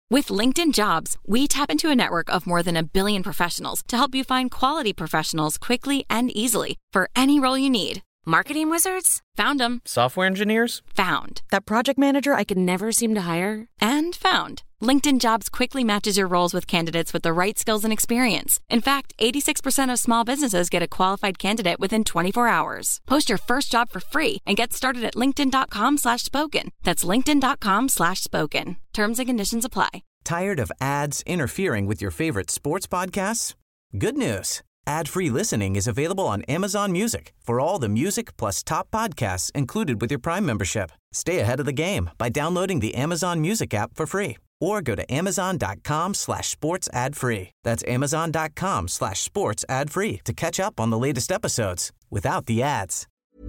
With LinkedIn Jobs, we tap into a network of more than 1 billion professionals to help you find quality professionals quickly and easily for any role you need. Marketing wizards? Found them. Software engineers? Found. That project manager I could never seem to hire? And found. LinkedIn Jobs quickly matches your roles with candidates with the right skills and experience. In fact, 86% of small businesses get a qualified candidate within 24 hours. Post your first job for free and get started at linkedin.com/spoken. That's linkedin.com/spoken. Terms and conditions apply. Tired of ads interfering with your favorite sports podcasts? Good news. Ad-free listening is available on Amazon Music for all the music plus top podcasts included with your Prime membership. Stay ahead of the game by downloading the Amazon Music app for free or go to amazon.com/sports ad free. That's amazon.com/sports ad free to catch up on the latest episodes without the ads.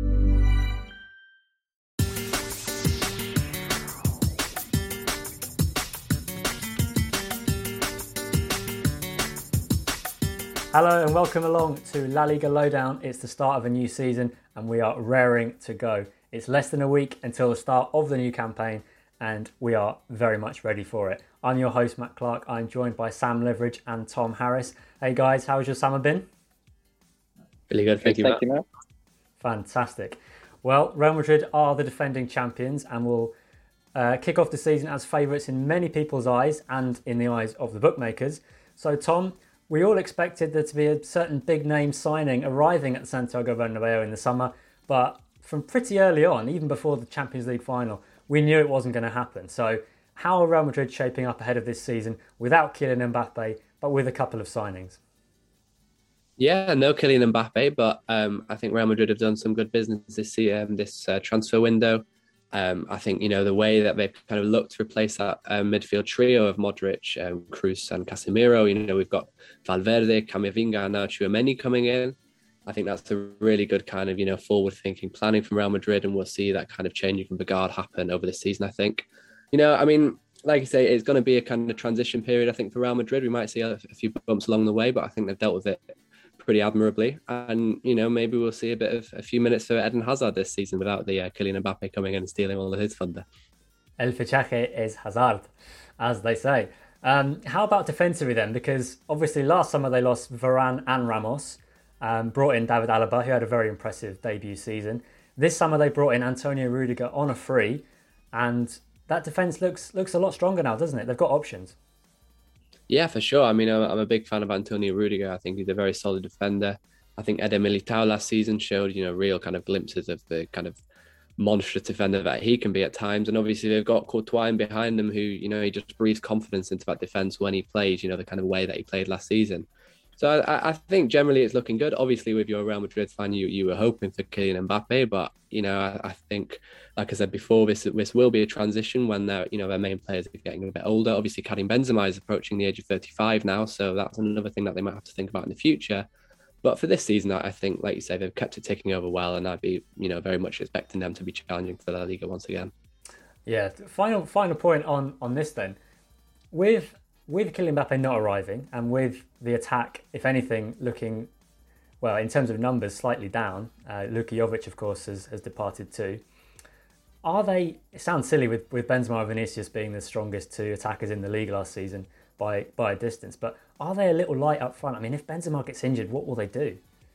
Hello and welcome along to La Liga Lowdown. It's the start of a new season and we are raring to go. It's less than a week until the start of the new campaign and we are very much ready for it. I'm your host, Matt Clark. I'm joined by Sam Leveridge and Tom Harris. Hey guys, how's your summer been? Really good, thank you, Matt. Fantastic. Well, Real Madrid are the defending champions and will kick off the season as favourites in many people's eyes and in the eyes of the bookmakers. So Tom, we all expected there to be a certain big name signing arriving at Santiago Bernabeu in the summer, but from pretty early on, even before the Champions League final, we knew it wasn't going to happen. So how are Real Madrid shaping up ahead of this season without Kylian Mbappe, but with a couple of signings? Yeah, no Kylian Mbappe, but I think Real Madrid have done some good business this transfer window. I think, the way that they've kind of looked to replace that midfield trio of Modric, Kroos and Casemiro, we've got Valverde, Camavinga and now Tchouaméni coming in. I think that's a really good kind of, forward-thinking planning from Real Madrid, and we'll see that kind of changing from Bogarde happen over the season, I think. Like you say, it's going to be a kind of transition period, I think, for Real Madrid. We might see a few bumps along the way, but I think they've dealt with it pretty admirably. And, maybe we'll see a few minutes for Eden Hazard this season without the Kylian Mbappe coming in and stealing all of his thunder. El fichaje es Hazard, as they say. How about defensively then? Because obviously last summer they lost Varane and Ramos, brought in David Alaba, who had a very impressive debut season. This summer they brought in Antonio Rudiger on a free, and that defence looks a lot stronger now, doesn't it? They've got options. Yeah, for sure. I'm a big fan of Antonio Rudiger. I think he's a very solid defender. I think Eder Militao last season showed, real kind of glimpses of the kind of monstrous defender that he can be at times. And obviously they've got Courtois in behind them who, he just breathes confidence into that defence when he plays, the kind of way that he played last season. So I think generally it's looking good. Obviously, with your Real Madrid fan, you were hoping for Kylian Mbappe, but I think, like I said before, this will be a transition when their main players are getting a bit older. Obviously, Karim Benzema is approaching the age of 35 now, so that's another thing that they might have to think about in the future. But for this season, I think, like you say, they've kept it ticking over well, and I'd be very much expecting them to be challenging for La Liga once again. Yeah. Final point on this then, with Kylian Mbappe not arriving and with the attack, if anything, looking, well, in terms of numbers, slightly down. Luka Jovic, of course, has departed too. Are they, it sounds silly with Benzema and Vinicius being the strongest two attackers in the league last season by a distance, but are they a little light up front? I mean, if Benzema gets injured, what will they do?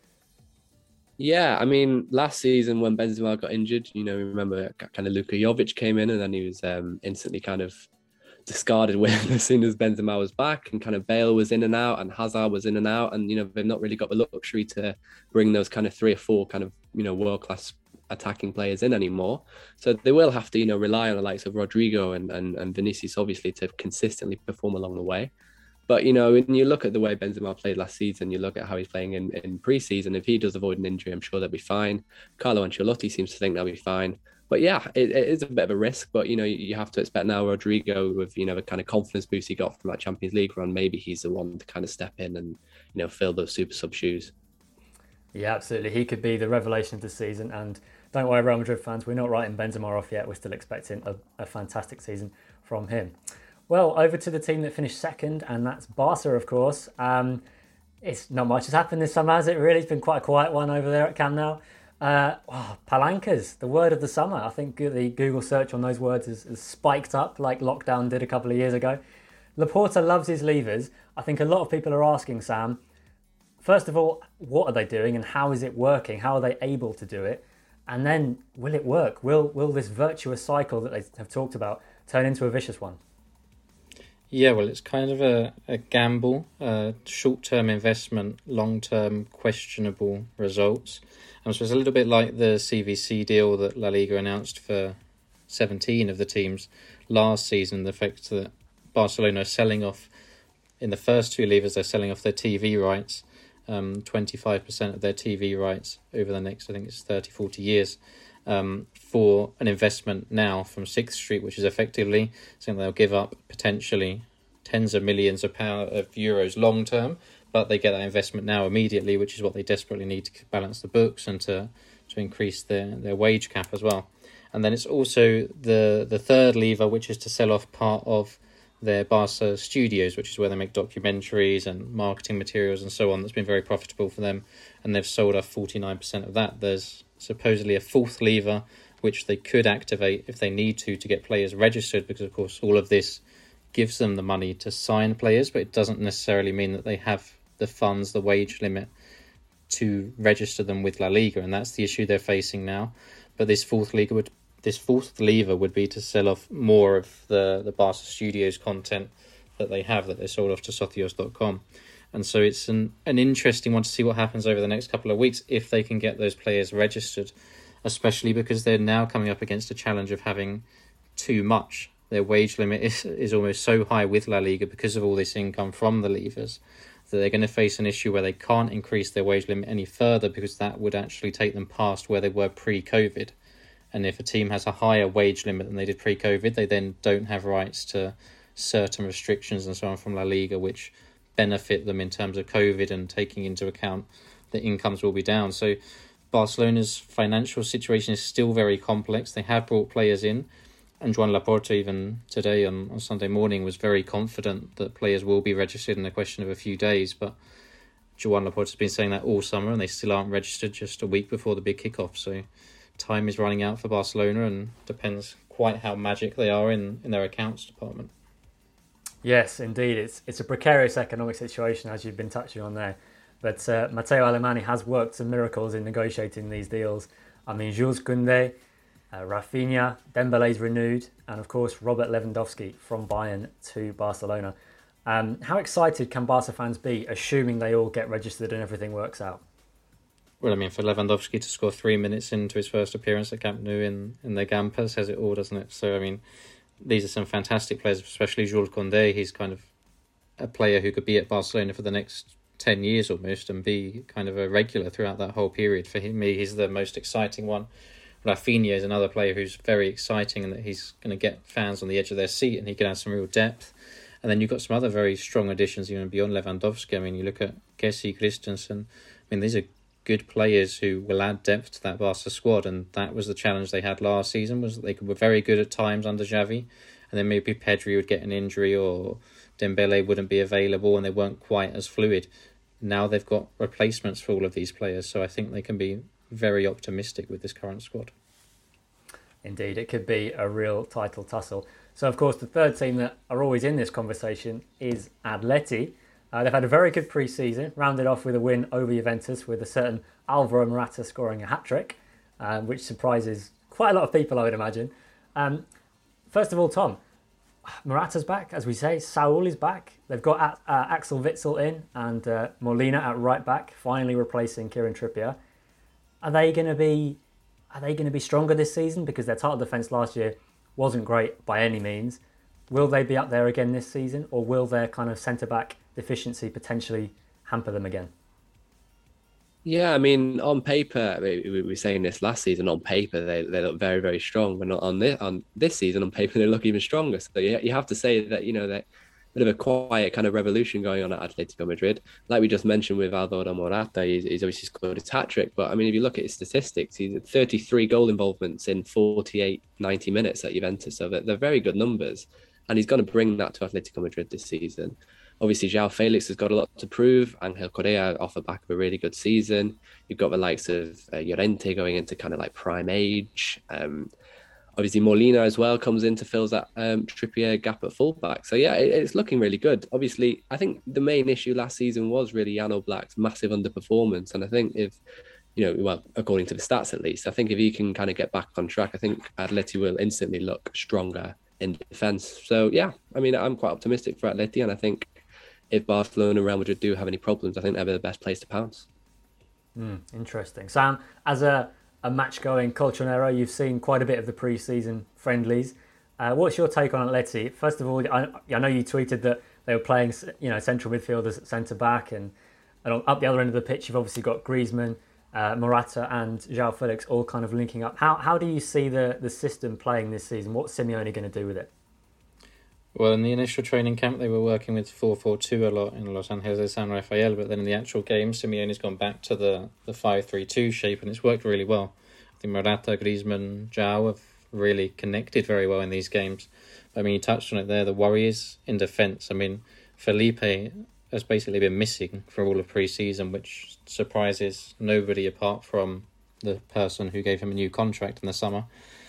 Yeah, last season when Benzema got injured, remember kind of Luka Jovic came in and then he was instantly kind of discarded with as soon as Benzema was back, and kind of Bale was in and out and Hazard was in and out, and they've not really got the luxury to bring those kind of 3 or 4 kind of world-class attacking players in anymore. So they will have to rely on the likes of Rodrigo and Vinicius obviously to consistently perform along the way. But when you look at the way Benzema played last season, you look at how he's playing in pre-season, if he does avoid an injury, I'm sure they'll be fine. Carlo Ancelotti seems to think they'll be fine. But yeah, it is a bit of a risk, but you have to expect now Rodrigo with the kind of confidence boost he got from that Champions League run, maybe he's the one to kind of step in and fill those super sub shoes. Yeah, absolutely. He could be the revelation of the season, and don't worry, Real Madrid fans, we're not writing Benzema off yet. We're still expecting a fantastic season from him. Well, over to the team that finished second, and that's Barca, of course. It's not much has happened this summer, has it? Really, it's been quite a quiet one over there at Camp Nou. Palancas, the word of the summer. I think the Google search on those words has spiked up like lockdown did a couple of years ago. Laporta loves his levers. I think a lot of people are asking, Sam, first of all, what are they doing and how is it working? How are they able to do it? And then, will it work? Will this virtuous cycle that they have talked about turn into a vicious one? Yeah, well, it's kind of a gamble, short-term investment, long-term questionable results. So it's a little bit like the CVC deal that La Liga announced for 17 of the teams last season, the fact that Barcelona are selling off, in the first two levers, they're selling off their TV rights, 25% of their TV rights over the next, I think it's 30, 40 years, for an investment now from 6th Street, which is effectively something they'll give up potentially tens of millions of euros long term, but they get that investment now immediately, which is what they desperately need to balance the books and to increase their wage cap as well. And then it's also the third lever, which is to sell off part of their Barca studios, which is where they make documentaries and marketing materials and so on. That's been very profitable for them, and they've sold off 49% of that. There's supposedly a fourth lever which they could activate if they need to get players registered, because of course all of this gives them the money to sign players, but it doesn't necessarily mean that they have the funds, the wage limit to register them with La Liga, and that's the issue they're facing now. But this fourth lever would be to sell off more of the Barca Studios content that they have, that they sold off to Socios.com. And so it's an interesting one to see what happens over the next couple of weeks if they can get those players registered, especially because they're now coming up against a challenge of having too much. Their wage limit is almost so high with La Liga because of all this income from the levers that they're going to face an issue where they can't increase their wage limit any further, because that would actually take them past where they were pre-COVID. And if a team has a higher wage limit than they did pre-COVID, they then don't have rights to certain restrictions and so on from La Liga, which benefit them in terms of COVID and taking into account that incomes will be down. So Barcelona's financial situation is still very complex. They have brought players in, and Joan Laporta, even today on Sunday morning, was very confident that players will be registered in a question of a few days. But Joan Laporta's been saying that all summer, and they still aren't registered just a week before the big kickoff. So time is running out for Barcelona, and depends quite how magic they are in their accounts department. Yes, indeed. It's a precarious economic situation, as you've been touching on there. But Matteo Alemany has worked some miracles in negotiating these deals. I mean, Jules Koundé, Rafinha, Dembele's renewed, and of course Robert Lewandowski from Bayern to Barcelona. How excited can Barca fans be, assuming they all get registered and everything works out? Well, I mean, for Lewandowski to score 3 minutes into his first appearance at Camp Nou in the Gamper says it all, doesn't it? So, I mean, these are some fantastic players, especially Jules Koundé. He's kind of a player who could be at Barcelona for the next 10 years almost and be kind of a regular throughout that whole period. For me, he's the most exciting one. Rafinha is another player who's very exciting, and that he's going to get fans on the edge of their seat, and he can have some real depth. And then you've got some other very strong additions even beyond Lewandowski. I mean, you look at Kessie, Christensen. I mean, these are good players who will add depth to that Barca squad, and that was the challenge they had last season, was that they were very good at times under Xavi, and then maybe Pedri would get an injury or Dembele wouldn't be available, and they weren't quite as fluid. Now they've got replacements for all of these players, so I think they can be very optimistic with this current squad. Indeed, it could be a real title tussle. So, of course, the third team that are always in this conversation is Atleti. They've had a very good pre-season, rounded off with a win over Juventus with a certain Alvaro Morata scoring a hat-trick, which surprises quite a lot of people, I would imagine. First of all, Tom, Morata's back, as we say. Saul is back. They've got Axel Witsel in and Molina at right back, finally replacing Kieran Trippier. Are they going to be stronger this season? Because their title defence last year wasn't great by any means. Will they be up there again this season, or will their kind of centre-back deficiency potentially hamper them again? Yeah, I mean, on paper, we were saying this last season, on paper, they look very, very strong. But not on this season, on paper, they look even stronger. So you have to say that, you know, that bit of a quiet kind of revolution going on at Atletico Madrid. Like we just mentioned with Alvaro Morata, he's obviously scored his hat-trick. But, I mean, if you look at his statistics, he's at 33 goal involvements in 48, 90 minutes at Juventus. So they're very good numbers. And he's going to bring that to Atletico Madrid this season. Obviously, João Felix has got a lot to prove. Angel Correa off the back of a really good season. You've got the likes of Llorente going into kind of like prime age. Obviously, Molina as well comes in to fill that Trippier gap at fullback. So yeah, it's looking really good. Obviously, I think the main issue last season was really Jan Oblak's massive underperformance. And I think if, well, according to the stats at least, I think if he can kind of get back on track, I think Atleti will instantly look stronger in defence. So yeah, I mean, I'm quite optimistic for Atleti, and I think if Barcelona and Real Madrid do have any problems, I think they're the best place to pounce. Interesting. Sam, as a match-going colchonero, you've seen quite a bit of the pre-season friendlies. What's your take on Atleti? First of all, I know you tweeted that they were playing, central midfielders at centre-back, and up the other end of the pitch, you've obviously got Griezmann, Morata and João Felix all kind of linking up. How do you see the system playing this season? What's Simeone going to do with it? Well, in the initial training camp, they were working with 4-4-2 a lot in Los Angeles de San Rafael, but then in the actual game, Simeone's gone back to the 5-3-2 shape, and it's worked really well. I think Morata, Griezmann, João have really connected very well in these games. I mean, you touched on it there, the worries in defence. I mean, Felipe has basically been missing for all of pre-season, which surprises nobody apart from the person who gave him a new contract in the summer.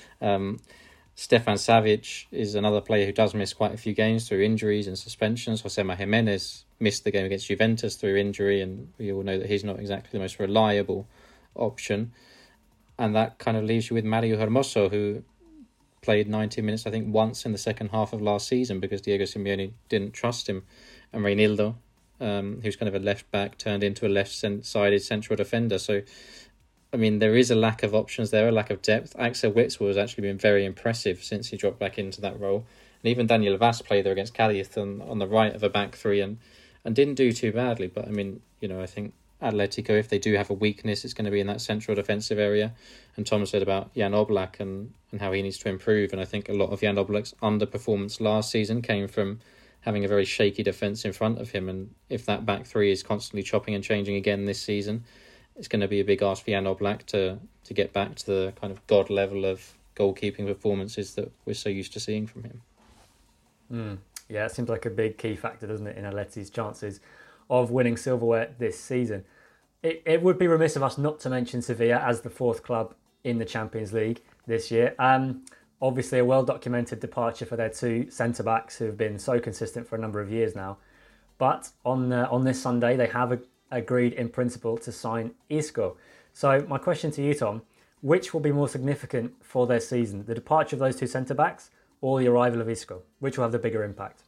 Stefan Savic is another player who does miss quite a few games through injuries and suspensions. Josema Jimenez missed the game against Juventus through injury, and we all know that he's not exactly the most reliable option. And that kind of leaves you with Mario Hermoso, who played 90 minutes, I think, once in the second half of last season because Diego Simeone didn't trust him. And Reinildo, who's kind of a left back, turned into a left-sided central defender. So, I mean, there is a lack of options there, a lack of depth. Axel Witsel has actually been very impressive since he dropped back into that role. And even Daniel Vaz played there against Cadiz on the right of a back three and didn't do too badly. But, I mean, I think Atletico, if they do have a weakness, it's going to be in that central defensive area. And Tom said about Jan Oblak and how he needs to improve. And I think a lot of Jan Oblak's underperformance last season came from having a very shaky defence in front of him. And if that back three is constantly chopping and changing again this season, it's going to be a big ask for Jan Oblak to get back to the kind of god level of goalkeeping performances that we're so used to seeing from him. Yeah, it seems like a big key factor, doesn't it, in Atleti's chances of winning silverware this season. It would be remiss of us not to mention Sevilla as the fourth club in the Champions League this year. Obviously, a well-documented departure for their two centre-backs who have been so consistent for a number of years now. But on this Sunday, they have agreed in principle to sign Isco. So my question to you, Tom, which will be more significant for their season? The departure of those two centre-backs or the arrival of Isco? Which will have the bigger impact?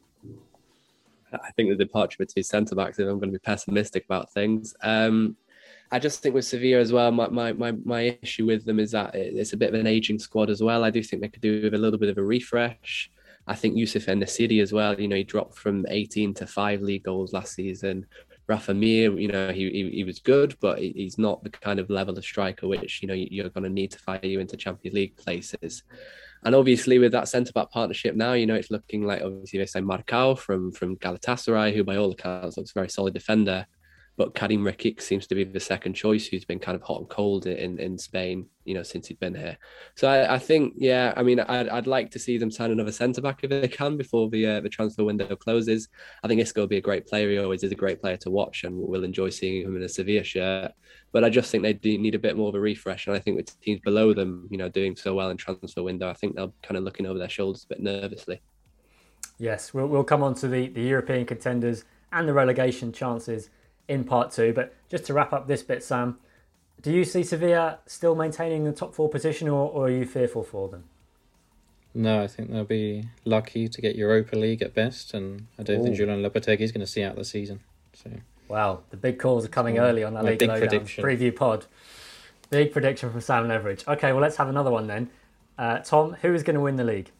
I think the departure of two centre-backs, if I'm going to be pessimistic about things. I just think with Sevilla as well, my issue with them is that it's a bit of an ageing squad as well. I do think they could do with a little bit of a refresh. I think Youssef En-Nesyri as well, he dropped from 18 to 5 league goals last season. Rafa Mir, he was good, but he's not the kind of level of striker which, you're going to need to fire you into Champions League places. And obviously with that centre-back partnership now, it's looking like, obviously, they say Marcao from Galatasaray, who by all accounts looks a very solid defender. But Karim Rekik seems to be the second choice, who's been kind of hot and cold in Spain, since he'd been here. So I think, I'd like to see them sign another centre-back if they can before the transfer window closes. I think Isco will be a great player. He always is a great player to watch, and we'll enjoy seeing him in a Sevilla shirt. But I just think they do need a bit more of a refresh. And I think with teams below them, doing so well in transfer window, I think they're kind of looking over their shoulders a bit nervously. Yes, we'll come on to the European contenders and the relegation chances in part two. But just to wrap up this bit, Sam, do you see Sevilla still maintaining the top 4 position, or are you fearful for them? No, I think they'll be lucky to get Europa League at best, and I don't think Julian Lopetegui is going to see out the season. So, wow, the big calls are coming early on that Liga Lowdown preview pod. Big prediction from Sam Leverage. Okay, well, let's have another one then. Tom, who is going to win the league?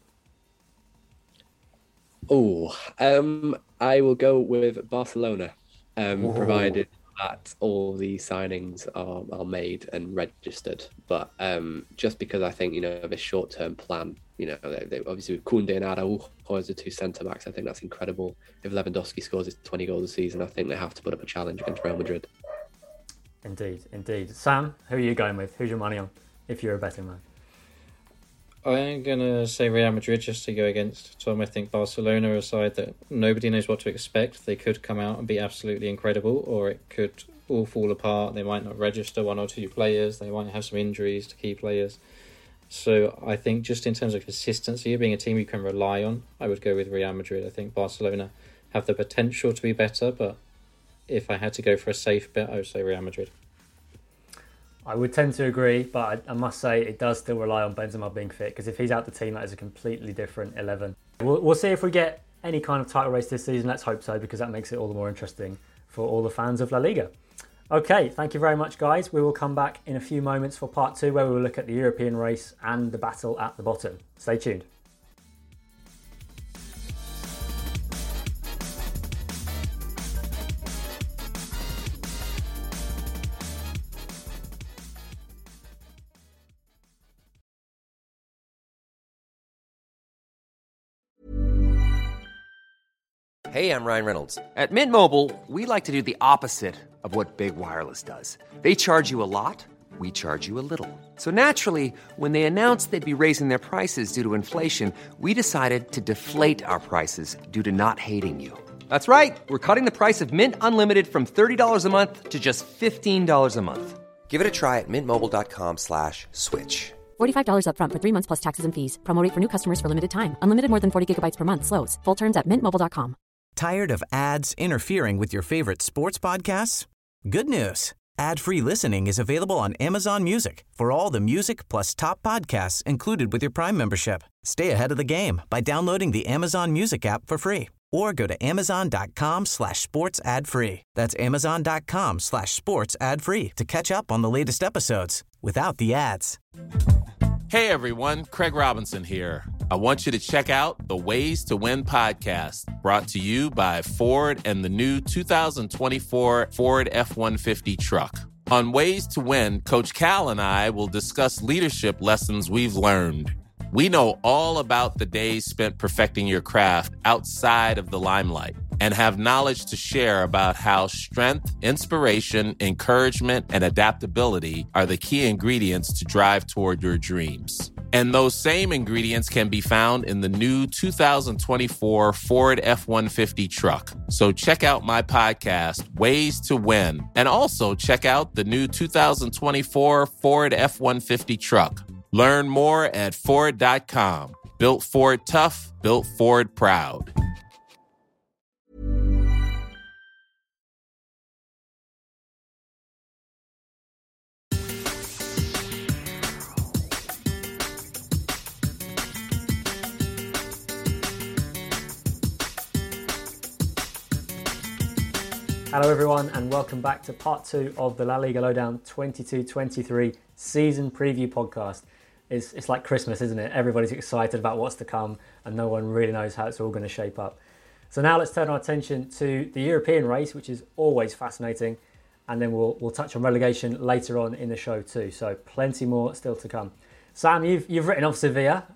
I will go with Barcelona. Provided that all the signings are made and registered. But just because I think, this short-term plan, they obviously with Koundé and Araujo as the two centre-backs, I think that's incredible. If Lewandowski scores his 20 goals a season, I think they have to put up a challenge against Real Madrid. Indeed. Sam, who are you going with? Who's your money on, if you're a betting man? I'm going to say Real Madrid just to go against Tom. I think Barcelona are a side that nobody knows what to expect. They could come out and be absolutely incredible, or it could all fall apart. They might not register 1 or 2 players. They might have some injuries to key players. So I think just in terms of consistency, being a team you can rely on, I would go with Real Madrid. I think Barcelona have the potential to be better, but if I had to go for a safe bet, I would say Real Madrid. I would tend to agree, but I must say it does still rely on Benzema being fit, because if he's out the team, that is a completely different 11. We'll see if we get any kind of title race this season. Let's hope so, because that makes it all the more interesting for all the fans of La Liga. Okay, thank you very much, guys. We will come back in a few moments for part 2, where we will look at the European race and the battle at the bottom. Stay tuned. Hey, I'm Ryan Reynolds. At Mint Mobile, we like to do the opposite of what Big Wireless does. They charge you a lot, we charge you a little. So naturally, when they announced they'd be raising their prices due to inflation, we decided to deflate our prices due to not hating you. That's right. We're cutting the price of Mint Unlimited from $30 a month to just $15 a month. Give it a try at mintmobile.com/switch. $45 up front for 3 months plus taxes and fees. Promo rate for new customers for limited time. Unlimited more than 40 gigabytes per month slows. Full terms at mintmobile.com. Tired of ads interfering with your favorite sports podcasts? Good news. Ad-free listening is available on Amazon Music for all the music plus top podcasts included with your Prime membership. Stay ahead of the game by downloading the Amazon Music app for free or go to amazon.com/sports ad free. That's amazon.com/sports ad free to catch up on the latest episodes without the ads. Hey everyone, Craig Robinson here. I want you to check out the Ways to Win podcast, brought to you by Ford and the new 2024 Ford F-150 truck. On Ways to Win, Coach Cal and I will discuss leadership lessons we've learned. We know all about the days spent perfecting your craft outside of the limelight and have knowledge to share about how strength, inspiration, encouragement, and adaptability are the key ingredients to drive toward your dreams. And those same ingredients can be found in the new 2024 Ford F-150 truck. So check out my podcast, Ways to Win, and also check out the new 2024 Ford F-150 truck. Learn more at Ford.com. Built Ford tough, built Ford proud. Hello everyone, and welcome back to part 2 of the La Liga Lowdown 22-23 season preview podcast. It's like Christmas, isn't it? Everybody's excited about what's to come and no one really knows how it's all going to shape up. So now let's turn our attention to the European race, which is always fascinating, and then we'll touch on relegation later on in the show too. So plenty more still to come. Sam, you've written off Sevilla,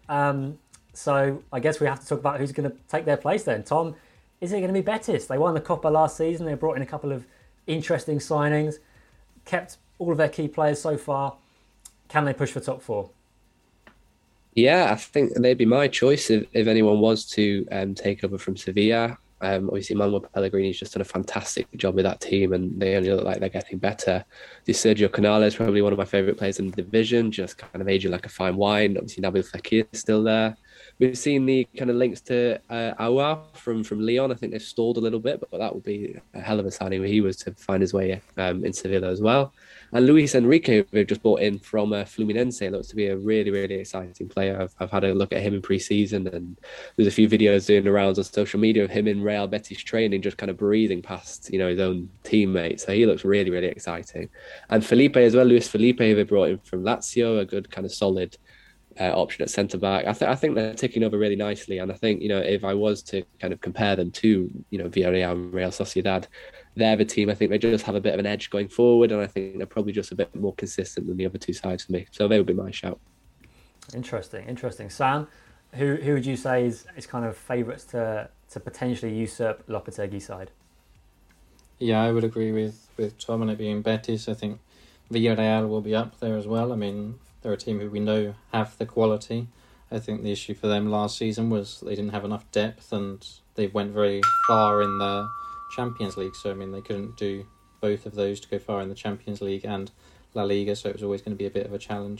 so I guess we have to talk about who's going to take their place then. Tom, is it going to be Betis? They won the Copa last season. They brought in a couple of interesting signings, kept all of their key players so far. Can they push for top 4? Yeah, I think they'd be my choice if anyone was to take over from Sevilla. Obviously, Manuel Pellegrini's just done a fantastic job with that team, and they only look like they're getting better. This Sergio Canales is probably one of my favourite players in the division, just kind of aging like a fine wine. Obviously, Nabil Fekir is still there. We've seen the kind of links to Aouar from Lyon. I think they've stalled a little bit, but that would be a hell of a signing where he was to find his way in Sevilla as well. And Luis Enrique, who they've just brought in from Fluminense, looks to be a really, really exciting player. I've had a look at him in pre-season, and there's a few videos doing the rounds on social media of him in Real Betis training, just kind of breathing past, his own teammates. So he looks really, really exciting. And Felipe as well, Luis Felipe, who they brought in from Lazio, a good kind of solid option at centre-back. I think they're ticking over really nicely, and I think, if I was to kind of compare them to, Villarreal and Real Sociedad, they're the team. I think they just have a bit of an edge going forward, and I think they're probably just a bit more consistent than the other two sides for me. So they would be my shout. Interesting. Sam, who would you say is kind of favourites to potentially usurp Lopetegui's side? Yeah, I would agree with Tom on it being Betis. I think Villarreal will be up there as well. I mean, they're a team who we know have the quality. I think the issue for them last season was they didn't have enough depth, and they went very far in the Champions League. So, I mean, they couldn't do both of those to go far in the Champions League and La Liga, so it was always going to be a bit of a challenge.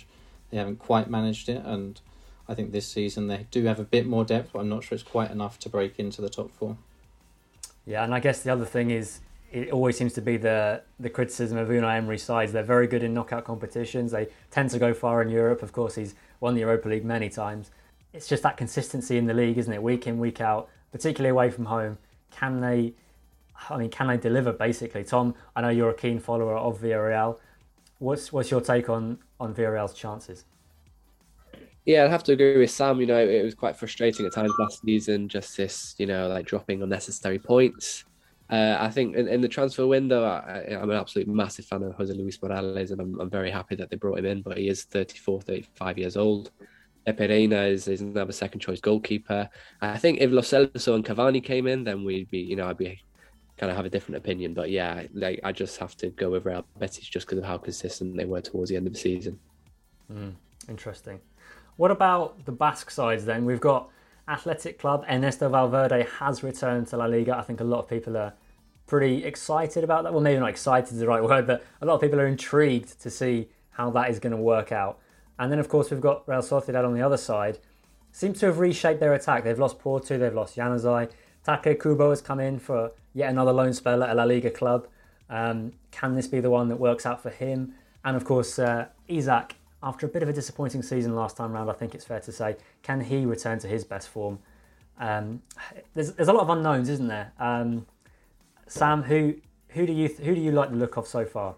they haven't quite managed it, and I think this season they do have a bit more depth, but I'm not sure it's quite enough to break into the top four. Yeah, and I guess the other thing is it always seems to be the criticism of Unai Emery's sides. They're very good in knockout competitions. They tend to go far in Europe. Of course, he's won the Europa League many times. It's just that consistency in the league, isn't it? Week in, week out, particularly away from home. Can they deliver, basically? Tom, I know you're a keen follower of Villarreal. What's your take on Villarreal's chances? Yeah, I'd have to agree with Sam. It was quite frustrating at times last season, just this, like dropping unnecessary points. I think in the transfer window, I'm an absolute massive fan of Jose Luis Morales, and I'm very happy that they brought him in, but he is 34, 35 years old. Pepe Reina is another second choice goalkeeper. I think if Lo Celso and Cavani came in, then I'd be kind of have a different opinion. But yeah, I just have to go with Real Betis just because of how consistent they were towards the end of the season. Interesting. What about the Basque sides then? We've got Athletic Club. Ernesto Valverde has returned to La Liga. I think a lot of people are pretty excited about that. Well, maybe not excited is the right word, but a lot of people are intrigued to see how that is going to work out. And then, of course, we've got Real Sociedad on the other side. Seems to have reshaped their attack. They've lost Porto, they've lost Januzaj. Take Kubo has come in for yet another loan spell at a La Liga club. Can this be the one that works out for him? And, of course, Isaac, after a bit of a disappointing season last time round, I think it's fair to say, can he return to his best form? There's a lot of unknowns, isn't there? Sam, who do you like the look of so far?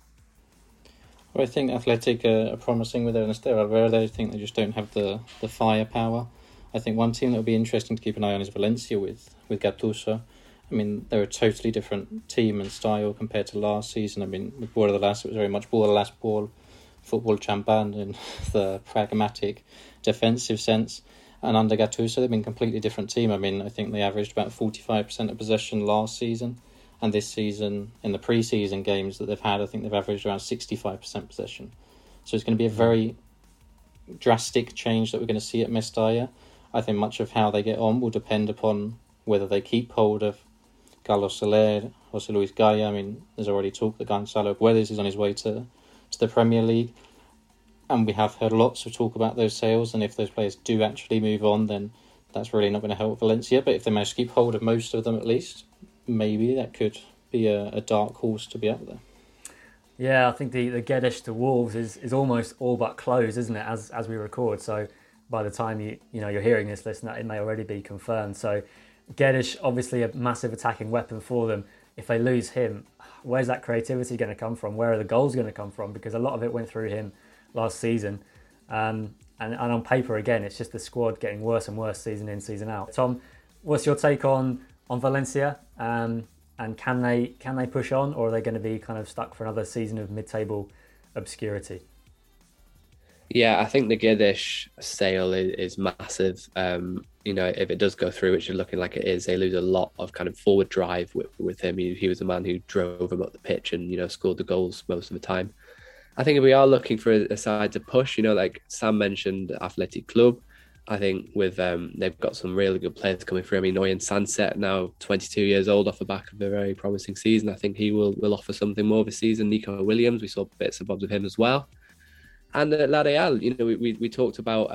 Well, I think Athletic are promising with Ernesto Valverde. I think they just don't have the firepower. I think one team that would be interesting to keep an eye on is Valencia with Gattuso. I mean, they're a totally different team and style compared to last season. I mean, with Bordalas, it was very much Bordalas ball, football champan in the pragmatic defensive sense. And under Gattuso, they've been a completely different team. I mean, I think they averaged about 45% of possession last season. And this season, in the pre-season games that they've had, I think they've averaged around 65% possession. So it's going to be a very drastic change that we're going to see at Mestalla. I think much of how they get on will depend upon whether they keep hold of Carlos Soler, Jose Luis Gaya. I mean, there's already talk that Gonzalo Guedes is on his way to the Premier League. And we have heard lots of talk about those sales. And if those players do actually move on, then that's really not going to help Valencia. But if they manage to keep hold of most of them at least, maybe that could be a dark horse to be up there. Yeah, I think the Guedes to Wolves is almost all but closed, isn't it, as we record. So by the time you're hearing this, listener, it may already be confirmed. So Guedes, obviously a massive attacking weapon for them. If they lose him, where's that creativity going to come from? Where are the goals going to come from? Because a lot of it went through him last season. And on paper, again, it's just the squad getting worse and worse season in, season out. Tom, what's your take on Valencia? And can they push on, or are they going to be kind of stuck for another season of mid-table obscurity? Yeah, I think the Guedes sale is massive. If it does go through, which is looking like it is, they lose a lot of kind of forward drive with him. He was the man who drove him up the pitch and, scored the goals most of the time. I think if we are looking for a side to push, like Sam mentioned, Athletic Club, I think with they've got some really good players coming through. I mean, Noyan Sanset, now 22 years old, off the back of a very promising season. I think he will offer something more this season. Nico Williams, we saw bits and bobs of him as well. And La Real, we talked about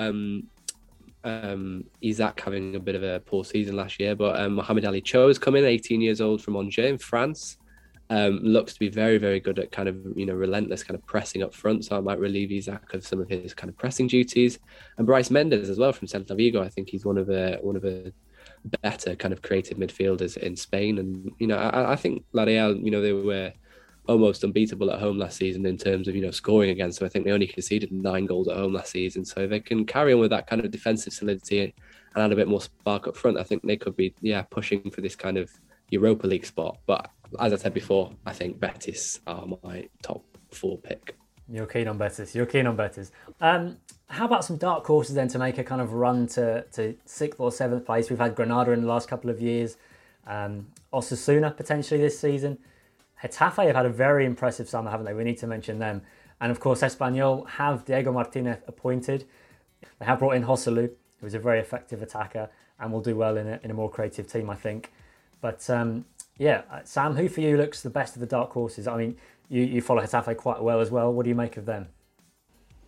Isaac having a bit of a poor season last year, but Mohamed Ali Cho has come in, 18 years old, from Angers in France. Looks to be very, very good at kind of, relentless kind of pressing up front. So I might relieve Isaac of some of his kind of pressing duties. And Bryce Mendes as well from Celta Vigo. I think he's one of the better kind of creative midfielders in Spain. And, I think La Real, they were almost unbeatable at home last season in terms of, scoring again. So I think they only conceded 9 goals at home last season. So if they can carry on with that kind of defensive solidity and add a bit more spark up front, I think they could be, pushing for this kind of Europa League spot. But as I said before, I think Betis are my top 4 pick. You're keen on Betis. How about some dark horses then to make a kind of run to 6th or 7th place? We've had Granada in the last couple of years. Osasuna potentially this season. Getafe have had a very impressive summer, haven't they? We need to mention them. And of course, Espanyol have Diego Martinez appointed. They have brought in Joselu, who is a very effective attacker and will do well in a more creative team, I think. But Sam, who for you looks the best of the dark horses? I mean, you follow Getafe quite well as well. What do you make of them?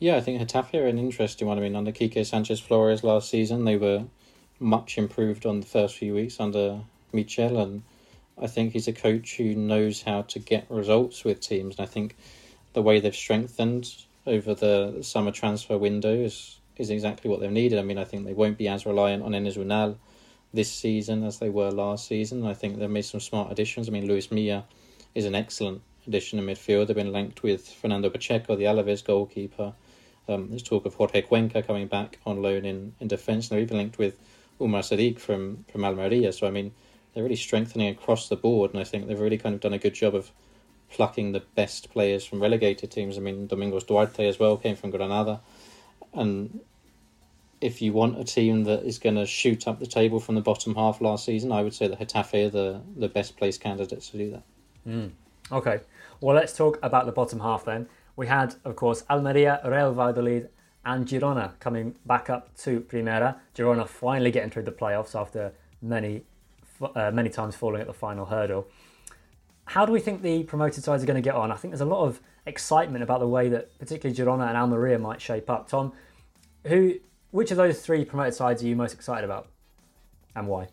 Yeah, I think Getafe are an interesting one. I mean, under Quique Sanchez Flores last season, they were much improved on the first few weeks under Michel, and I think he's a coach who knows how to get results with teams. And I think the way they've strengthened over the summer transfer window is exactly what they've needed. I mean, I think they won't be as reliant on Enes Unal this season as they were last season. I think they've made some smart additions. I mean, Luis Milla is an excellent addition in midfield. They've been linked with Fernando Pacheco, the Alaves goalkeeper. There's talk of Jorge Cuenca coming back on loan in defence. They're even linked with Umar Sadiq from Almeria. So, I mean, they're really strengthening across the board, and I think they've really kind of done a good job of plucking the best players from relegated teams. I mean, Domingos Duarte as well came from Granada. And if you want a team that is going to shoot up the table from the bottom half last season, I would say that Getafe are the best placed candidates to do that. Okay, well, let's talk about the bottom half then. We had, of course, Almeria, Real Valladolid and Girona coming back up to Primera. Girona finally getting through the playoffs after many times falling at the final hurdle. How do we think the promoted sides are going to get on? I think there's a lot of excitement about the way that particularly Girona and Almeria might shape up. Tom, which of those three promoted sides are you most excited about and why?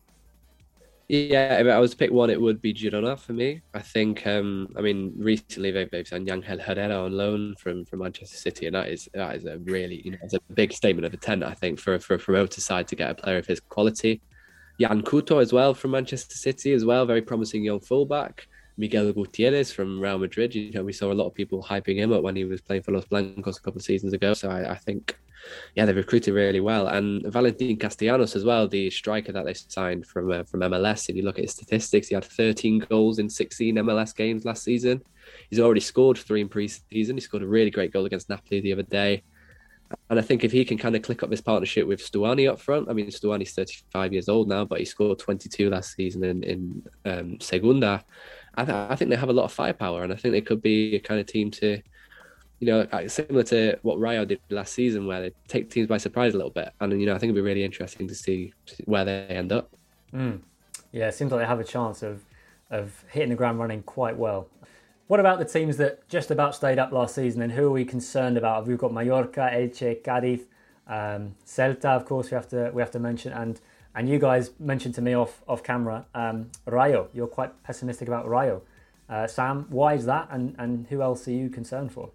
Yeah, if I was to pick one, it would be Girona for me. I think, recently they've signed Ángel Herrera on loan from Manchester City, and that is a really, it's a big statement of intent, I think, for a promoted side to get a player of his quality. Jan Couto as well from Manchester City as well, very promising young fullback. Miguel Gutierrez from Real Madrid. We saw a lot of people hyping him up when he was playing for Los Blancos a couple of seasons ago. So I think, they recruited really well. And Valentin Castellanos as well, the striker that they signed from MLS. If you look at his statistics, he had 13 goals in 16 MLS games last season. He's already scored 3 in pre-season. He scored a really great goal against Napoli the other day. And I think if he can kind of click up this partnership with Stuani up front, I mean, Stuani's 35 years old now, but he scored 22 last season in Segunda. I think they have a lot of firepower, and I think they could be a kind of team to, similar to what Rayo did last season, where they take teams by surprise a little bit. And, I think it'd be really interesting to see where they end up. Yeah, it seems like they have a chance of hitting the ground running quite well. What about the teams that just about stayed up last season, and who are we concerned about? We've got Mallorca, Elche, Cádiz, Celta, of course, we have to mention, and you guys mentioned to me off camera, Rayo. You're quite pessimistic about Rayo. Sam, why is that, and who else are you concerned for?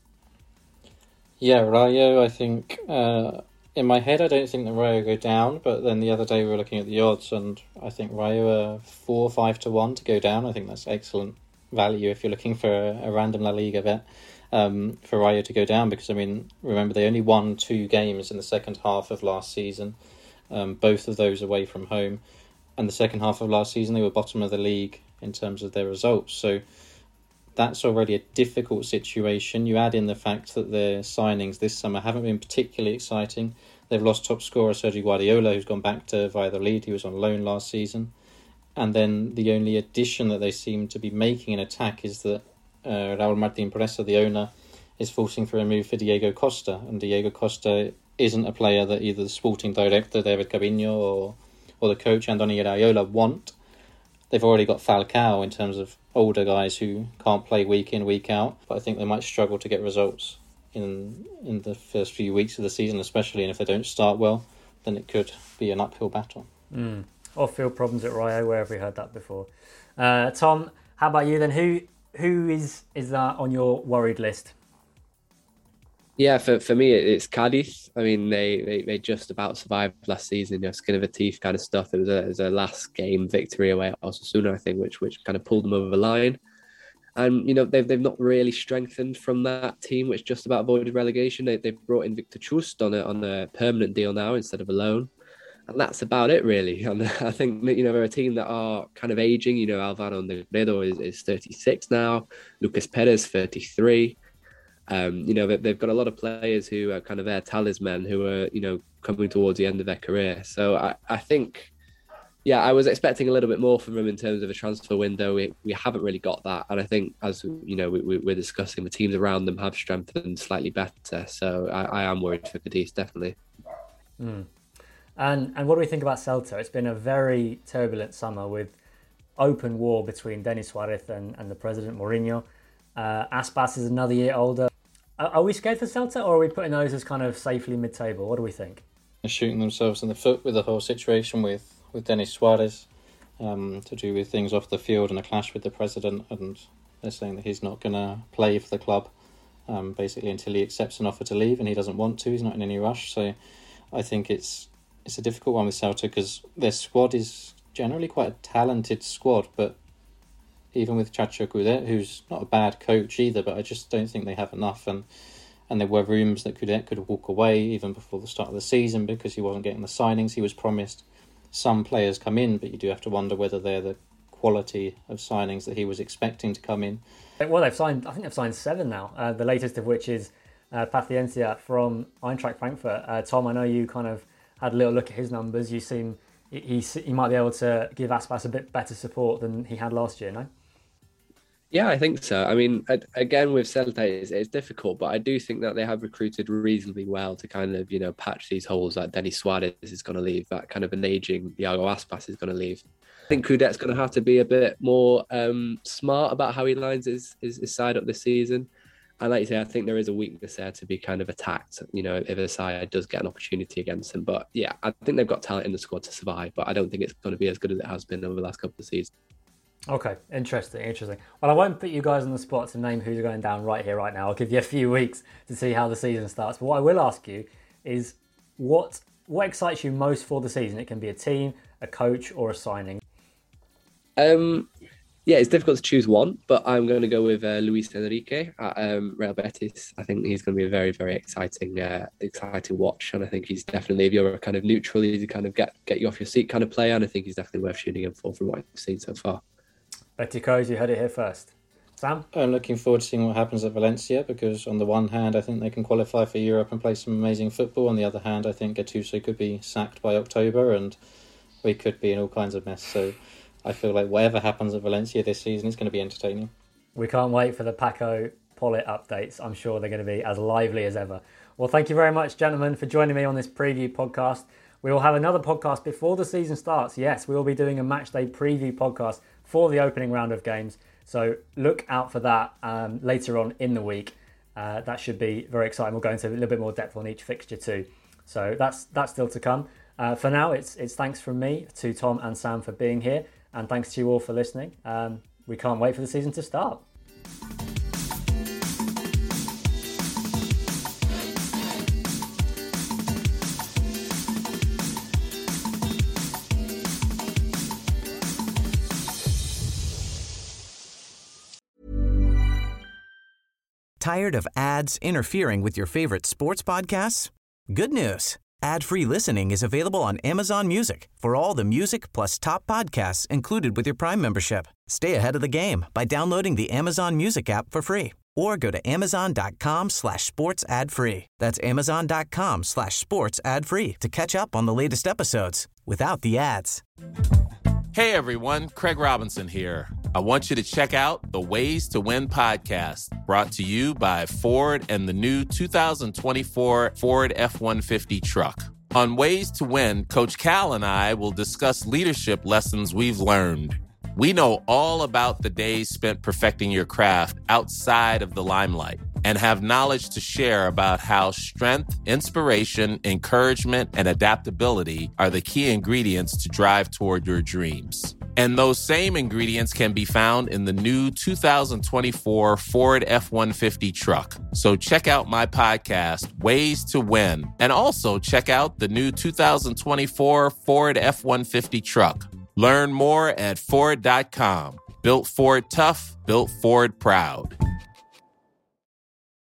Yeah, Rayo, I think, in my head, I don't think that Rayo go down, but then the other day we were looking at the odds, and I think Rayo are 4 or 5 to 1 to go down. I think that's excellent value if you're looking for a random La Liga bet for Rayo to go down, because, I mean, remember, they only won 2 games in the second half of last season, both of those away from home, and the second half of last season they were bottom of the league in terms of their results. So that's already a difficult situation. You add in the fact that their signings this summer haven't been particularly exciting. They've lost top scorer Sergio Guardiola, who's gone back to Valladolid. He was on loan last season. And then the only addition that they seem to be making in attack is that Raúl Martín Presa, the owner, is forcing for a move for Diego Costa. And Diego Costa isn't a player that either the sporting director, David Cabinho, or the coach, Andoni Iraola, want. They've already got Falcao in terms of older guys who can't play week in, week out. But I think they might struggle to get results in the first few weeks of the season, especially. And if they don't start well, then it could be an uphill battle. Off-field problems at Rayo, where have we heard that before? Tom, how about you then? Who is that on your worried list? Yeah, for me, it's Cádiz. I mean, they just about survived last season, skin of a teeth kind of stuff. It was a last game victory away at Osasuna, I think, which kind of pulled them over the line. And, they've not really strengthened from that team, which just about avoided relegation. They've brought in Victor Chust on a permanent deal now instead of a loan. And that's about it, really. And I think, they're a team that are kind of aging. Alvaro Negredo is 36 now. Lucas Perez, 33. They've got a lot of players who are kind of their talisman, who are, coming towards the end of their career. So I think, I was expecting a little bit more from them in terms of a transfer window. We haven't really got that. And I think, as we're discussing, the teams around them have strengthened slightly better. So I am worried for Cadiz, definitely. And what do we think about Celta? It's been a very turbulent summer with open war between Denis Suarez and the president, Mourinho. Aspas is another year older. Are we scared for Celta, or are we putting those as kind of safely mid-table? What do we think? They're shooting themselves in the foot with the whole situation with Denis Suarez, to do with things off the field and a clash with the president, and they're saying that he's not going to play for the club basically until he accepts an offer to leave, and he doesn't want to. He's not in any rush. So I think it's a difficult one with Celta because their squad is generally quite a talented squad, but even with Chacho Coudet, who's not a bad coach either, but I just don't think they have enough. And there were rumours that Coudet could walk away even before the start of the season because he wasn't getting the signings. He was promised some players come in, but you do have to wonder whether they're the quality of signings that he was expecting to come in. Well, I think they've signed 7 now, the latest of which is Paciencia from Eintracht Frankfurt. Tom, I know you kind of had a little look at his numbers. You seem he might be able to give Aspas a bit better support than he had last year, no? Yeah, I think so. I mean, again, with Celta, it's difficult, but I do think that they have recruited reasonably well to kind of, patch these holes. Like Denis Suarez is going to leave, that kind of an aging Iago Aspas is going to leave. I think Coudet's going to have to be a bit more smart about how he lines his side up this season. And like you say, I think there is a weakness there to be kind of attacked, if a side does get an opportunity against him. But yeah, I think they've got talent in the squad to survive, but I don't think it's going to be as good as it has been over the last couple of seasons. Okay, interesting. Well, I won't put you guys on the spot to name who's going down right here, right now. I'll give you a few weeks to see how the season starts. But what I will ask you is what excites you most for the season? It can be a team, a coach, or a signing. Yeah, it's difficult to choose one, but I'm going to go with Luis Enrique at Real Betis. I think he's going to be a very, very exciting watch, and I think he's definitely, if you're a kind of neutral, he's a kind of get you off your seat kind of player, and I think he's definitely worth shooting him for from what I've seen so far. Beticos, you heard it here first. Sam? I'm looking forward to seeing what happens at Valencia because on the one hand, I think they can qualify for Europe and play some amazing football. On the other hand, I think Gattuso could be sacked by October and we could be in all kinds of mess. So I feel like whatever happens at Valencia this season is going to be entertaining. We can't wait for the Paco Pollitt updates. I'm sure they're going to be as lively as ever. Well, thank you very much, gentlemen, for joining me on this preview podcast. We will have another podcast before the season starts. Yes, we will be doing a matchday preview podcast for the opening round of games. So look out for that later on in the week. That should be very exciting. We'll go into a little bit more depth on each fixture too. So that's still to come. For now, it's thanks from me to Tom and Sam for being here. And thanks to you all for listening. We can't wait for the season to start. Tired of ads interfering with your favorite sports podcasts? Good news. Ad-free listening is available on Amazon Music for all the music plus top podcasts included with your Prime membership. Stay ahead of the game by downloading the Amazon Music app for free or go to amazon.com/sports ad free. That's amazon.com/sports ad free to catch up on the latest episodes without the ads. Hey everyone, Craig Robinson here. I want you to check out the Ways to Win podcast, brought to you by Ford and the new 2024 Ford F-150 truck. On Ways to Win, Coach Cal and I will discuss leadership lessons we've learned. We know all about the days spent perfecting your craft outside of the limelight and have knowledge to share about how strength, inspiration, encouragement, and adaptability are the key ingredients to drive toward your dreams. And those same ingredients can be found in the new 2024 Ford F-150 truck. So check out my podcast, Ways to Win, and also check out the new 2024 Ford F-150 truck. Learn more at Ford.com. Built Ford tough, built Ford proud.